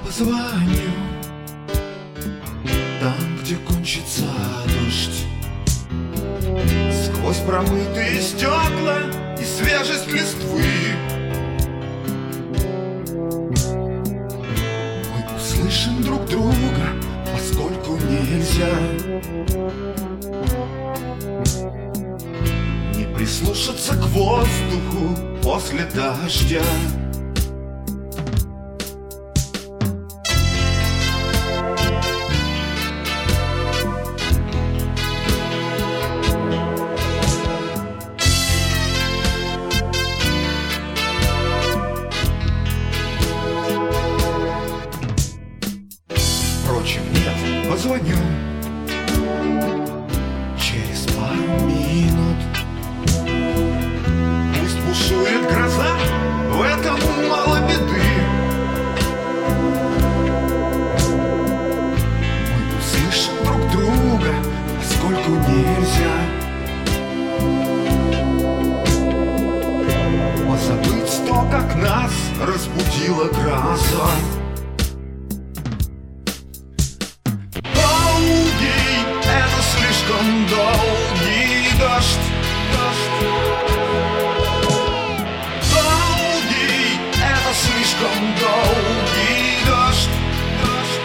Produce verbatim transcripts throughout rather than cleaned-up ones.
позвоню там, где кончится дождь. Сквозь промытые стекла и свежесть листвы мы услышим друг друга, поскольку нельзя не прислушаться к воздуху после дождя. Впрочем, нет, позвоню через пару минут. Пусть бушует гроза, в этом мало беды. Мы услышим друг друга, поскольку нельзя позабыть то, как нас разбудила гроза. Слишком долгий дождь, дождь. Долгий, это слишком долгий дождь, дождь.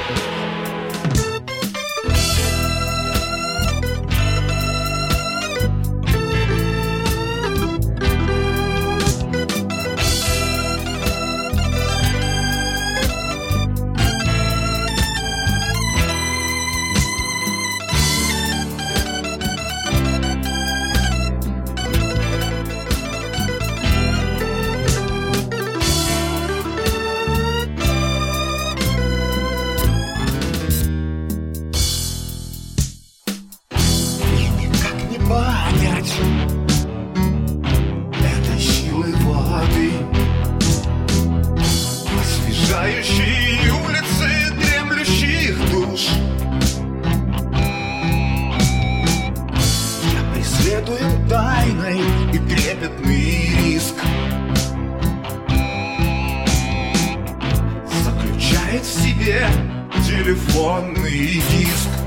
Понять этой силы воды, освежающей улицы дремлющих душ. Я преследую тайный и трепетный риск, заключает в себе телефонный диск.